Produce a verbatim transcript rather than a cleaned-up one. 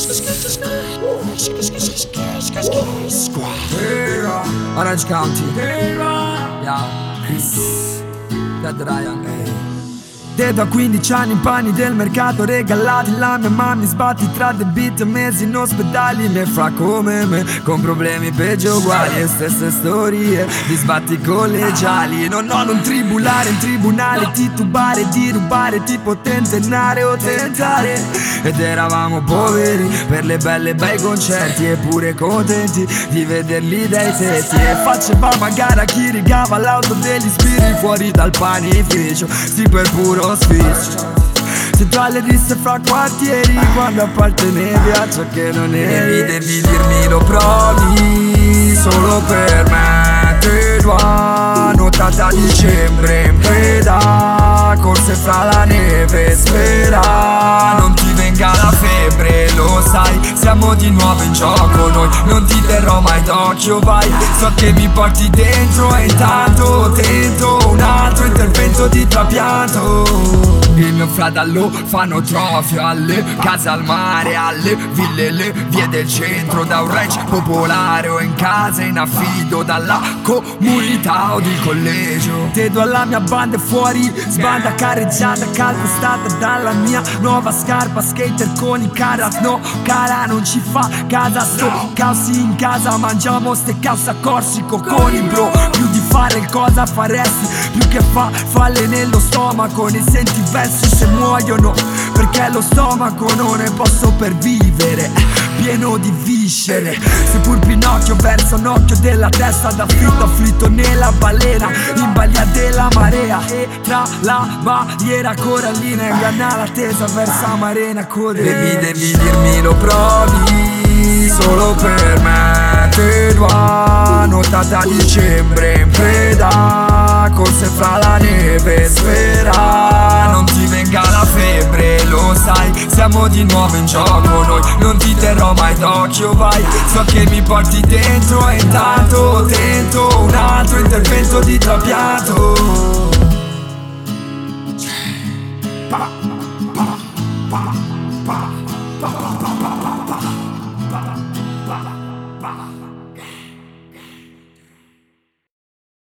Orange County, yeah, Chris, Dead Ryan, hey. Da quindici anni in panni del mercato regalati, la mia mamma mi sbatti tra debiti e mesi in ospedali. Mi fa come me, con problemi peggio uguali e stesse storie di sbatti collegiali. Non ho non tribulare in tribunale, titubare di rubare tipo tentennare o tentare. Ed eravamo poveri per le belle bei concerti, eppure contenti di vederli dai tetti. E facevamo a gara chi rigava l'auto degli spiriti fuori dal panificio, sì, per puro sfizio. Se tu alle risse fra quartieri quando appartenevi a ciò che non eri. Devi dirmi lo provi solo per me. Te dois nuotata a dicembre in preda, corse fra la neve, spera non ti venga la febbre. Lo sai, siamo di nuovo in gioco noi, non ti terrò mai d'occhio, vai. So che mi porti dentro e intanto tento un altro intervento di trapianto. Il mio fratello fanno trofeo alle case al mare, alle ville, le vie del centro, da un ranch popolare o in casa in affido dalla comunità o di collegio. Tedo alla mia banda fuori, sbanda careggiata, calpestata dalla mia nuova scarpa, skater con i caras, no cara non ci fa casa, sto causi in casa, mangiamo ste cause a Corsico con i bro. Più di fare il cosa faresti, più che fa falle nello stomaco, ne senti versi se muoiono, perché lo stomaco non ne posso per vivere, pieno di viscere. Seppur Pinocchio versa un occhio della testa d'afflitto, afflitto nella balena, in balia della marea. E tra la barriera corallina inganna l'attesa versa marena corre. Devi, devi dirmi lo provi solo per me. Te dois nuotata a dicembre in preda, corse fra la neve, spera non ti venga la febbre. Lo sai, siamo di nuovo in gioco noi, non ti terrò mai d'occhio, vai. So che mi porti dentro e intanto tento un altro intervento di trapianto.